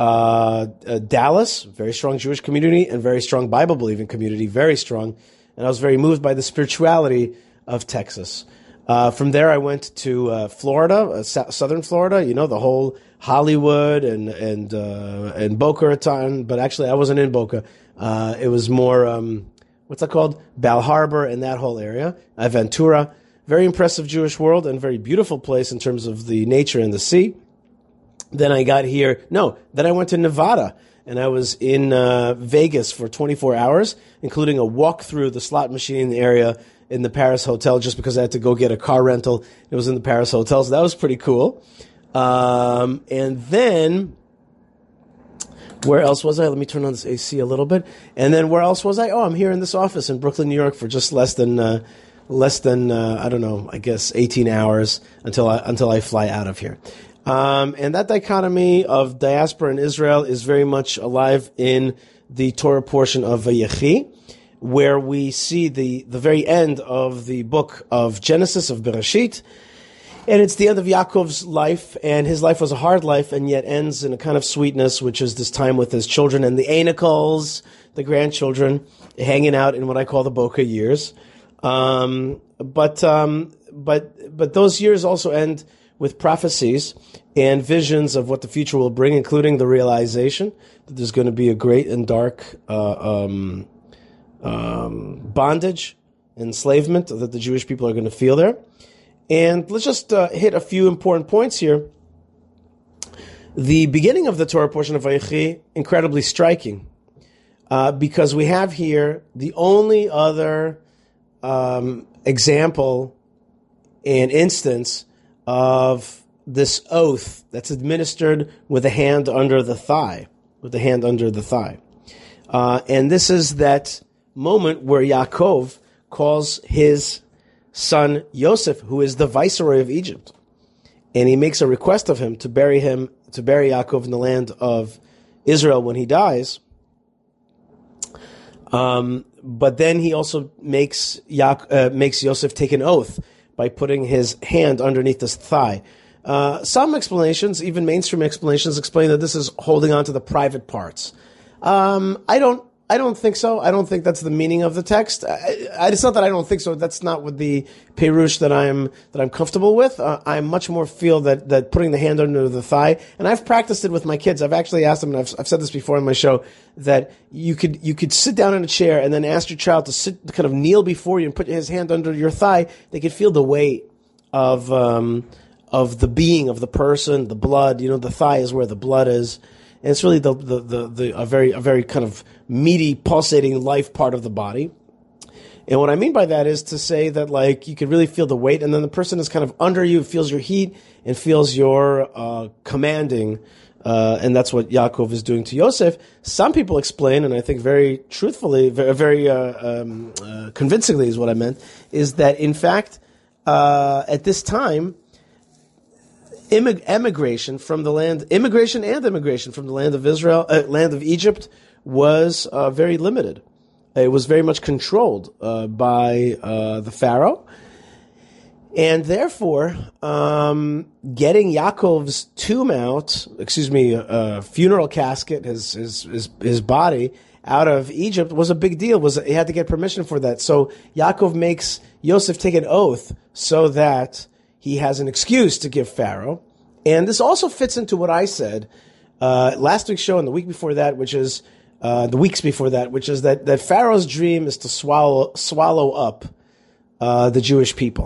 uh, uh, Dallas, very strong Jewish community, and very strong Bible-believing community, very strong. And I was very moved by the spirituality of Texas. Uh, from there, I went to uh, Florida, uh, s- southern Florida, you know, the whole Hollywood and and uh, and Boca Raton, but actually I wasn't in Boca. Uh, it was more, um, what's that called? Bal Harbor and that whole area. Uh, Ventura, very impressive Jewish world and very beautiful place in terms of the nature and the sea. Then I got here, no, then I went to Nevada, and I was in uh, Vegas for twenty-four hours, including a walk through the slot machine area in the Paris Hotel just because I had to go get a car rental. It was in the Paris Hotel, so that was pretty cool. Um, and then, where else was I? Let me turn on this A C a little bit. And then where else was I? Oh, I'm here in this office in Brooklyn, New York for just less than, uh, less than uh, I don't know, I guess eighteen hours until I, until I fly out of here. Um, and that dichotomy of diaspora and Israel is very much alive in the Torah portion of Vayechi, where we see the, the very end of the book of Genesis, of Bereshit. And it's the end of Yaakov's life, and his life was a hard life, and yet ends in a kind of sweetness, which is this time with his children and the Anacles, the grandchildren, hanging out in what I call the Boca years. Um, but, um, but, but those years also end with prophecies and visions of what the future will bring, including the realization that there's going to be a great and dark uh, um, um, bondage, enslavement that the Jewish people are going to feel there. And let's just uh, hit a few important points here. The beginning of the Torah portion of Vayechi, incredibly striking, uh, because we have here the only other um, example and instance of this oath that's administered with a hand under the thigh, with a hand under the thigh. Uh, and this is that moment where Yaakov calls his son Yosef, who is the viceroy of Egypt, and he makes a request of him to bury him, to bury Yaakov in the land of Israel when he dies. Um, but then he also makes Ya- uh, makes Yosef take an oath by putting his hand underneath his thigh. Uh, some explanations, even mainstream explanations, explain that this is holding on to the private parts. Um, I don't. I don't think so. I don't think that's the meaning of the text. I, I, it's not that I don't think so. That's not what the perush that I'm that I'm comfortable with. Uh, I much more feel that that putting the hand under the thigh, and I've practiced it with my kids. I've actually asked them, and I've, I've said this before on my show, that you could you could sit down in a chair and then ask your child to sit, kind of kneel before you and put his hand under your thigh. They could feel the weight of um, of the being of the person, the blood. You know, the thigh is where the blood is. And it's really the, the, the, the, a very, a very kind of meaty, pulsating life part of the body. And what I mean by that is to say that, like, you can really feel the weight, and then the person is kind of under you, feels your heat, and feels your, uh, commanding, uh, and that's what Yaakov is doing to Yosef. Some people explain, and I think very truthfully, very, very, uh, um, uh, convincingly is what I meant, is that in fact, uh, at this time, Immigration from the land, immigration and immigration from the land of Israel, uh, land of Egypt, was uh, very limited. It was very much controlled uh, by uh, the Pharaoh, and therefore, um, getting Yaakov's tomb out, excuse me, uh, funeral casket, his his his his body out of Egypt was a big deal. Was he had to get permission for that? So Yaakov makes Yosef take an oath so that he has an excuse to give Pharaoh. And this also fits into what I said uh, last week's show and the week before that, which is uh, the weeks before that, which is that, that Pharaoh's dream is to swallow swallow up uh, the Jewish people,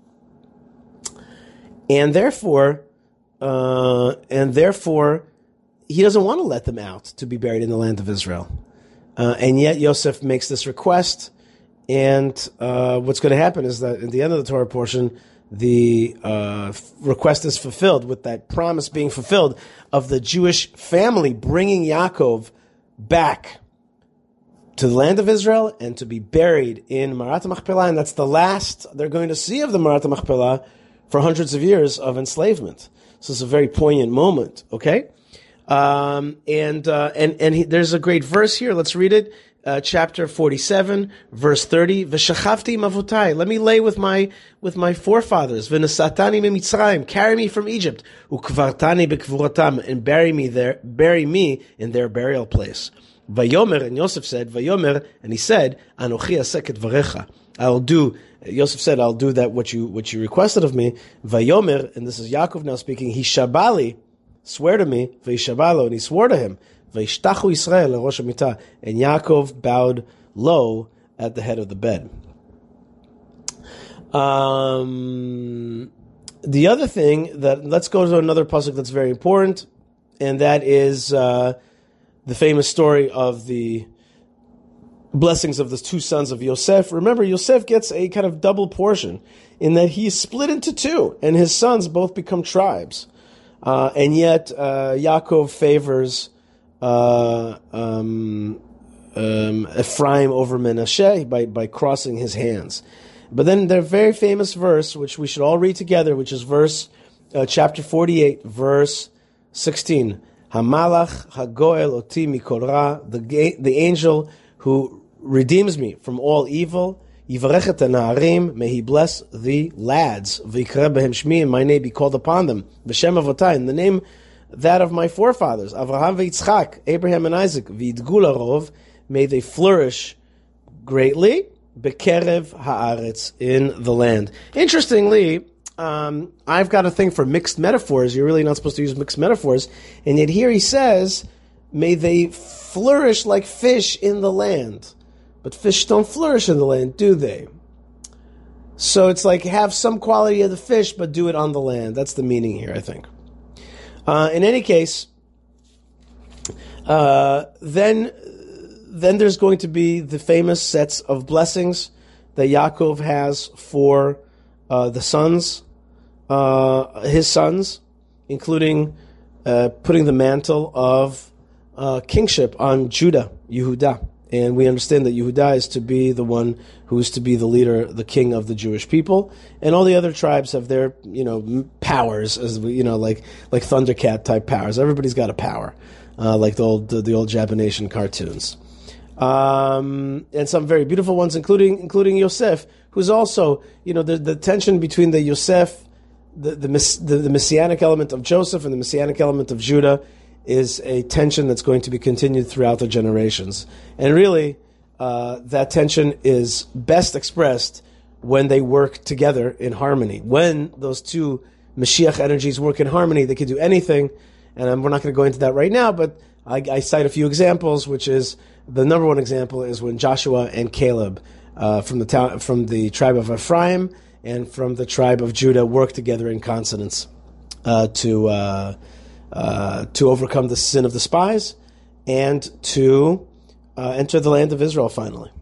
and therefore, uh, and therefore, he doesn't want to let them out to be buried in the land of Israel. Uh, and yet Yosef makes this request, and uh, what's going to happen is that at the end of the Torah portion, the uh, request is fulfilled, with that promise being fulfilled of the Jewish family bringing Yaakov back to the land of Israel and to be buried in Marat Machpelah, and that's the last they're going to see of the Marat Machpelah for hundreds of years of enslavement. So it's a very poignant moment, okay? Um, and uh, and and he, there's a great verse here. Let's read it. Uh, chapter forty-seven, verse thirty. V'shachavti mavutai. Let me lay with my with my forefathers. V'nesatani mimitzrayim. Carry me from Egypt. Ukvartani bekvuratam, and bury me there. Bury me in their burial place. Vayomer, and Yosef said, Vayomer, and he said, Anochi asek et varecha. I'll do. Yosef said, I'll do that what you what you requested of me. Vayomer, and this is Yaakov now speaking. Hishabali, swear to me. V'hishabalo, and he swore to him. V'ishtachu Yisrael lerosh hamita, and Yaakov bowed low at the head of the bed. Um, the other thing that let's go to another pasuk that's very important, and that is uh, the famous story of the blessings of the two sons of Yosef. Remember, Yosef gets a kind of double portion in that he's split into two, and his sons both become tribes, uh, and yet uh, Yaakov favors Uh, um, um, Ephraim over Menashe by, by crossing his hands. But then their very famous verse, which we should all read together, which is verse, uh, chapter forty-eight, verse sixteen. Hamalach hagoel oti mikol ra, the the angel who redeems me from all evil. Yivarechet ha'na'arim, may he bless the lads. V'yikra b'hem shmi, and my name be called upon them. V'shem avotai, in the name that of my forefathers. Avraham v'Yitzchak, Abraham and Isaac. V'yidgu larov, may they flourish greatly. Bekerev haaretz, in the land. Interestingly, um, I've got a thing for mixed metaphors. You're really not supposed to use mixed metaphors. And yet here he says, may they flourish like fish in the land. But fish don't flourish in the land, do they? So it's like have some quality of the fish, but do it on the land. That's the meaning here, I think. Uh, in any case, uh, then then there's going to be the famous sets of blessings that Yaakov has for uh, the sons, uh, his sons, including uh, putting the mantle of uh, kingship on Judah, Yehudah. And we understand that Yehudah is to be the one who is to be the leader, the king of the Jewish people, and all the other tribes have their, you know, powers, as we, you know, like like Thundercat type powers. Everybody's got a power, uh, like the old the, the old Japanese cartoons, um, and some very beautiful ones, including including Yosef, who's also, you know, the the tension between the Yosef, the the, the the messianic element of Joseph and the messianic element of Judah, is a tension that's going to be continued throughout the generations. And really, uh, that tension is best expressed when they work together in harmony. When those two Mashiach energies work in harmony, they can do anything. And um, we're not going to go into that right now, but I, I cite a few examples, which is, the number one example is when Joshua and Caleb uh, from the town, from the tribe of Ephraim and from the tribe of Judah work together in consonance uh, to... Uh, Uh, to overcome the sin of the spies and to uh, enter the land of Israel finally.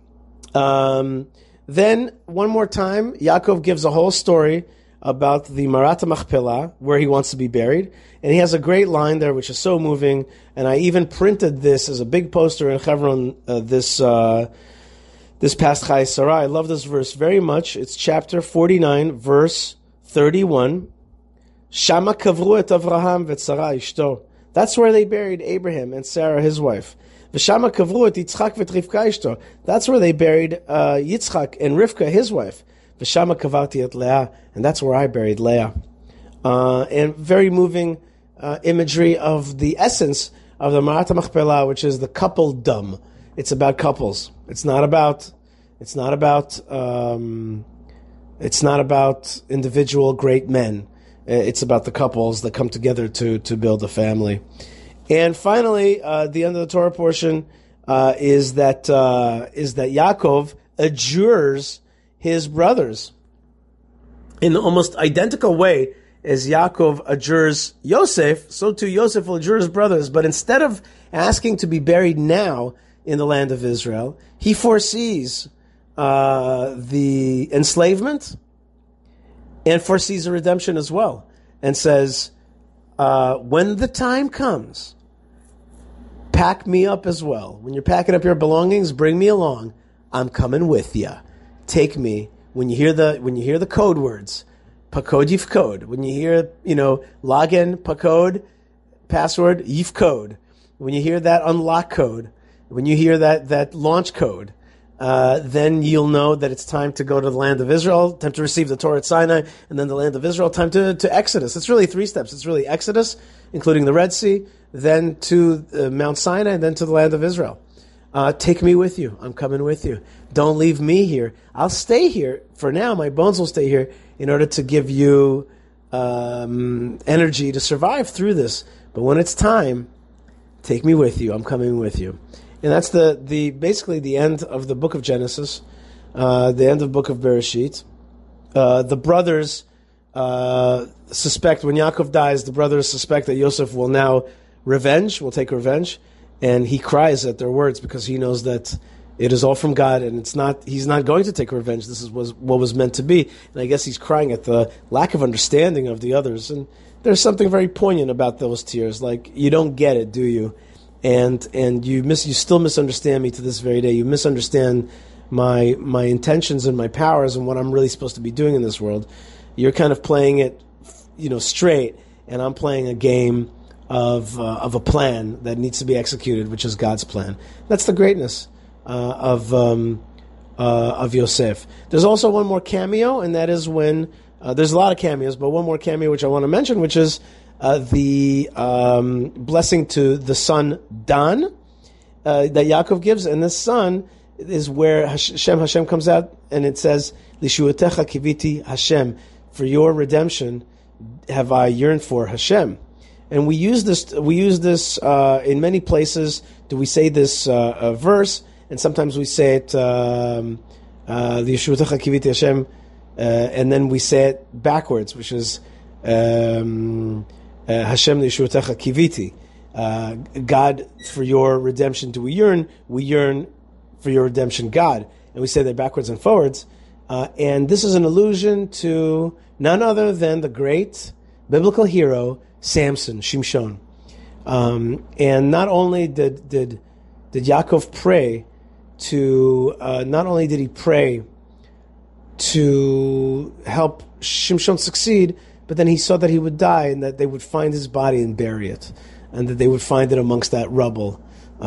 Um, then, one more time, Yaakov gives a whole story about the Marat Machpelah, where he wants to be buried. And he has a great line there, which is so moving. And I even printed this as a big poster in Hebron uh, this uh, this past Chai Sarah. I love this verse very much. It's chapter forty-nine, verse thirty-one. Shama kavru et Avraham vet Sarah ishto. That's where they buried Abraham and Sarah, his wife. V'shama kavru et Yitzchak vet Rivka ishto. That's where they buried uh, Yitzchak and Rivka, his wife. V'shama kavarti et Leah. And that's where I buried Leah. Uh, and very moving uh, imagery of the essence of the Marat Machpelah, which is the coupledom. It's about couples. It's not about. It's not about. Um, it's not about individual great men. It's about the couples that come together to, to build a family. And finally, uh, the end of the Torah portion uh, is that uh, is that Yaakov adjures his brothers in the almost identical way as Yaakov adjures Yosef. So too Yosef will adjure his brothers, but instead of asking to be buried now in the land of Israel, he foresees uh, the enslavement and foresees a redemption as well, and says, uh, when the time comes, pack me up as well. When you're packing up your belongings, bring me along. I'm coming with you. Take me. When you hear the when you hear the code words, pakod yifkod. When you hear, you know, login, pakod, password, yifkod. When you hear that unlock code, when you hear that that launch code, Uh, then you'll know that it's time to go to the land of Israel, time to receive the Torah at Sinai, and then the land of Israel, time to, to Exodus. It's really three steps. It's really Exodus, including the Red Sea, then to uh, Mount Sinai, and then to the land of Israel. Uh, take me with you. I'm coming with you. Don't leave me here. I'll stay here. For now, my bones will stay here in order to give you um, energy to survive through this. But when it's time, take me with you. I'm coming with you. And that's the, the basically the end of the book of Genesis, uh, the end of the book of Bereshit. Uh, the brothers uh, suspect, when Yaakov dies, the brothers suspect that Yosef will now revenge, will take revenge, and he cries at their words because he knows that it is all from God, and it's not. He's not going to take revenge. This is was what was meant to be, and I guess he's crying at the lack of understanding of the others. And there's something very poignant about those tears. Like, you don't get it, do you? And and you miss you still misunderstand me to this very day. You misunderstand my my intentions and my powers and what I'm really supposed to be doing in this world. You're kind of playing it, you know, straight, and I'm playing a game of uh, of a plan that needs to be executed, which is God's plan. That's the greatness uh, of um, uh, of Yosef. There's also one more cameo, and that is when uh, there's a lot of cameos, but one more cameo which I want to mention, which is uh, the um, blessing to the son Dan uh, that Yaakov gives, and this son is where Hashem Hashem comes out, and it says, "Lishuatecha kiviti Hashem," for your redemption have I yearned for Hashem. And we use this. We use this uh, in many places. Do we say this uh, uh, verse? And sometimes we say it, um, uh, "Lishuatecha kiviti Hashem," uh, and then we say it backwards, which is um, uh, Hashem lishuatecha kiviti. Uh, God, for your redemption do we yearn. We yearn for your redemption, God. And we say that backwards and forwards. Uh, and this is an allusion to none other than the great biblical hero, Samson, Shimshon. Um, and not only did did did Yaakov pray to, uh, not only did he pray to help Shimshon succeed, but then he saw that he would die and that they would find his body and bury it, and that they would find it amongst that rubble.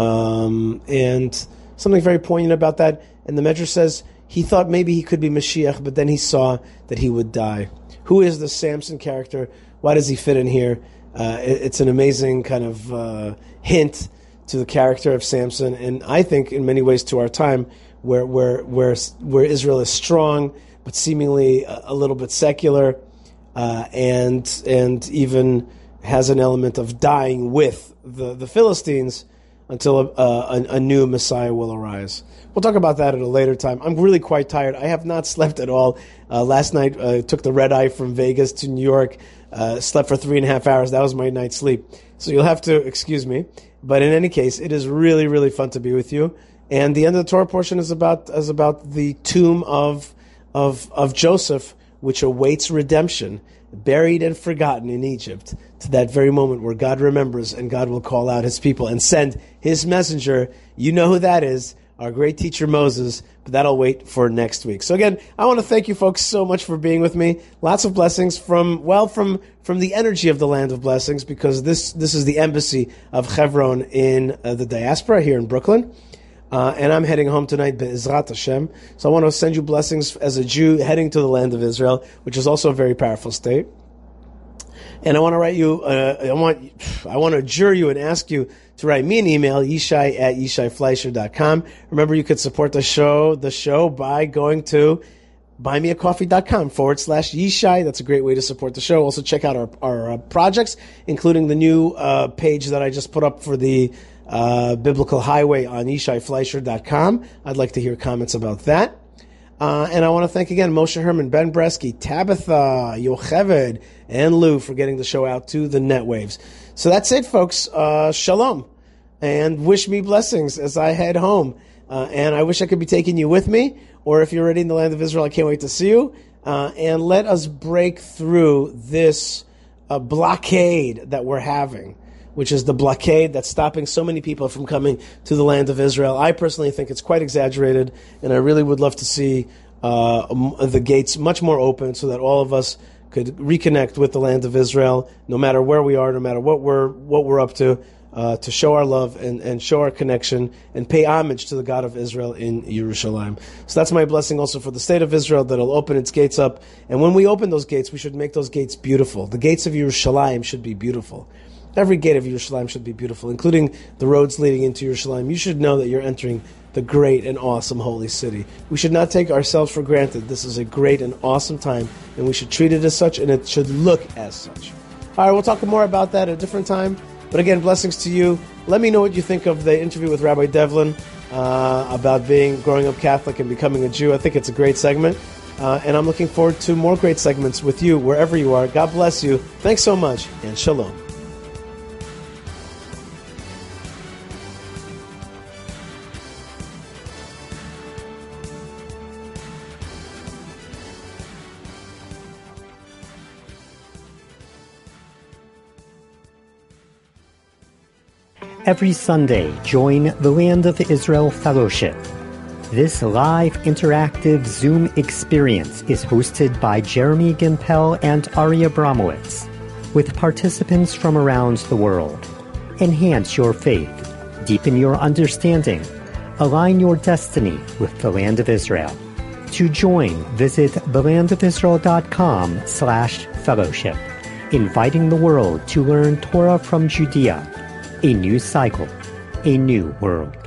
Um, and something very poignant about that. And the Medrash says he thought maybe he could be Mashiach, but then he saw that he would die. Who is the Samson character? Why does he fit in here? Uh, it, it's an amazing kind of uh, hint to the character of Samson, and I think in many ways to our time, where where where where Israel is strong but seemingly a, a little bit secular, uh, and and even has an element of dying with the, the Philistines until a, a, a new Messiah will arise. We'll talk about that at a later time. I'm really quite tired. I have not slept at all. Uh, last night, I uh, took the red eye from Vegas to New York, uh, slept for three and a half hours. That was my night's sleep. So you'll have to excuse me. But in any case, it is really, really fun to be with you. And the end of the Torah portion is about is about the tomb of of of Joseph, which awaits redemption, buried and forgotten in Egypt, to that very moment where God remembers and God will call out his people and send his messenger. You know who that is, our great teacher Moses, but that'll wait for next week. So again, I want to thank you folks so much for being with me. Lots of blessings from, well, from, from the energy of the land of blessings, because this, this is the embassy of Chevron in uh, the diaspora here in Brooklyn. Uh, and I'm heading home tonight, Be'ezrat Hashem. So I want to send you blessings as a Jew heading to the land of Israel, which is also a very powerful state. And I want to write you, uh, I want, I want to adjure you and ask you to write me an email, yishai at yishai fleischer dot com. Remember, you could support the show, the show by going to buymeacoffee.com forward slash Yishai. That's a great way to support the show. Also check out our, our uh, projects, including the new uh, page that I just put up for the uh, Biblical Highway on yishai fleischer dot com. I'd like to hear comments about that. Uh, and I want to thank again Moshe Herman, Ben Bresky, Tabitha, Yocheved, and Lou for getting the show out to the net waves. So that's it, folks. Uh, shalom. And wish me blessings as I head home. Uh, and I wish I could be taking you with me. Or if you're already in the land of Israel, I can't wait to see you. Uh, and let us break through this uh, blockade that we're having, which is the blockade that's stopping so many people from coming to the land of Israel. I personally think it's quite exaggerated, and I really would love to see uh, the gates much more open so that all of us could reconnect with the land of Israel, no matter where we are, no matter what we're what we're up to, uh, to show our love and, and show our connection and pay homage to the God of Israel in Yerushalayim. So that's my blessing also for the state of Israel, that it'll open its gates up. And when we open those gates, we should make those gates beautiful. The gates of Yerushalayim should be beautiful. Every gate of Yerushalayim should be beautiful, including the roads leading into Yerushalayim. You should know that you're entering the great and awesome holy city. We should not take ourselves for granted. This is a great and awesome time, and we should treat it as such, and it should look as such. All right, we'll talk more about that at a different time. But again, blessings to you. Let me know what you think of the interview with Rabbi Devlin uh, about being growing up Catholic and becoming a Jew. I think it's a great segment. Uh, and I'm looking forward to more great segments with you wherever you are. God bless you. Thanks so much, and shalom. Every Sunday, join the Land of Israel Fellowship. This live interactive Zoom experience is hosted by Jeremy Gimpel and Ari Abramowitz, with participants from around the world. Enhance your faith, deepen your understanding, align your destiny with the Land of Israel. To join, visit thelandofisrael.com slash fellowship, inviting the world to learn Torah from Judea, a new cycle, a new world.